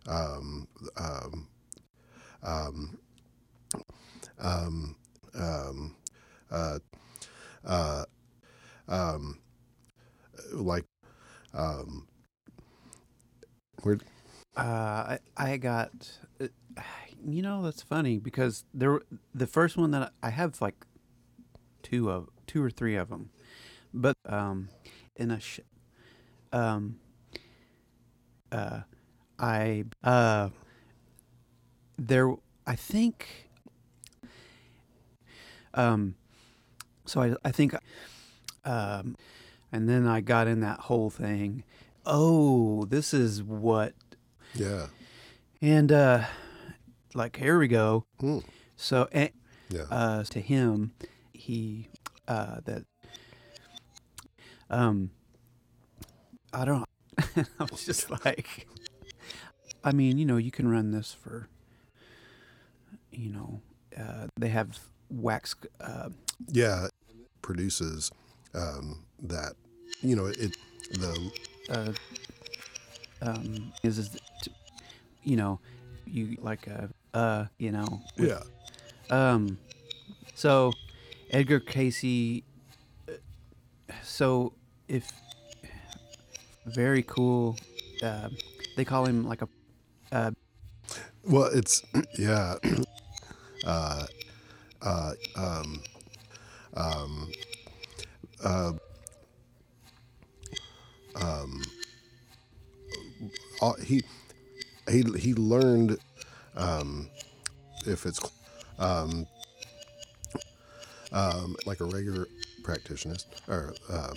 um, um, um, um, um, uh, uh, um, like um, where I got, uh, that's funny because the first one that I have like two or three of them, but in a um uh I there I think um so I think and then I got in that whole thing. Oh, this is what yeah. and like here we go. Hmm. So Yeah. to him, he that um I don't. I was just like, I mean, you can run this for, you know, they have wax. Yeah, produces that, you know, it the Uh, is you know, you like with yeah. um. So Edgar Casey. So if very cool, uh, they call him like a uh, Well, it's yeah. uh, uh, um, um, uh, um, he he learned, if it's um, like a regular practitioner, or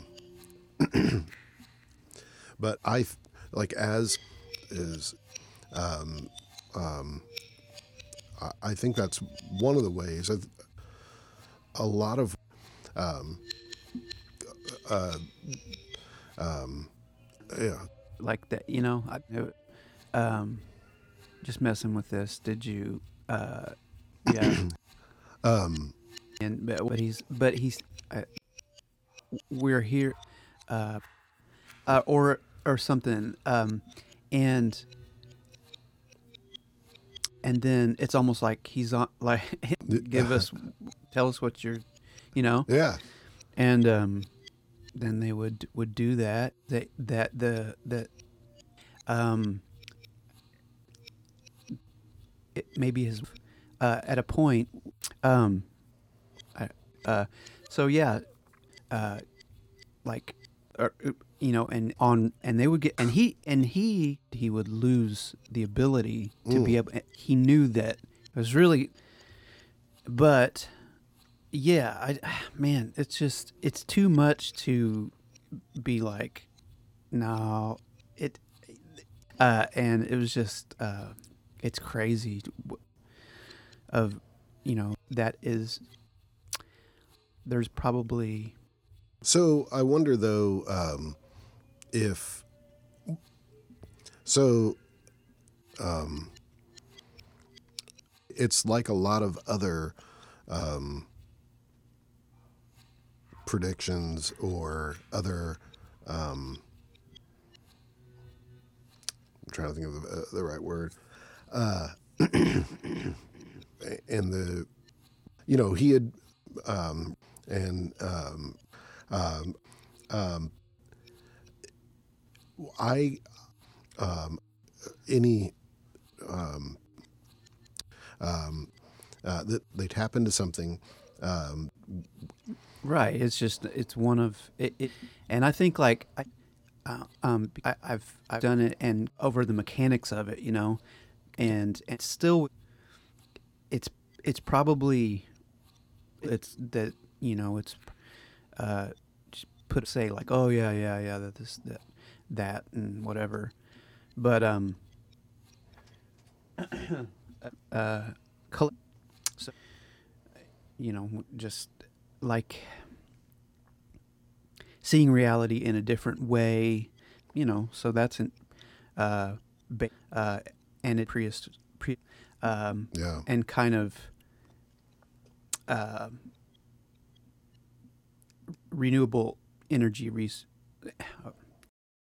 but like as is, um, um, I think that's one of the ways. A lot of um, uh, um, yeah. like that. Um, just messing with this. Did you? Yeah. um, And but he's uh, we're here uh, or something and and then it's almost like he's on like give us tell us what you're you know yeah. and then they would do that that um maybe his at a point um I, so yeah uh like and they would get and he would lose the ability to Mm. be able he knew that it was really but yeah I man it's too much to be like no it and it was just it's crazy of that is there's probably So I wonder though, if so. Um, it's like a lot of other um, predictions or other. I'm trying to think of the right word. Uh, and the he had and um, I any um, that they tap into something. Um, right it's just it's one of it and I think like I've done it and over the mechanics of it and still it's it's probably it's that it's uh just put say like oh yeah that this that and whatever but uh color so just like seeing reality in a different way so that's an and it pre yeah. and kind of uh, renewable energy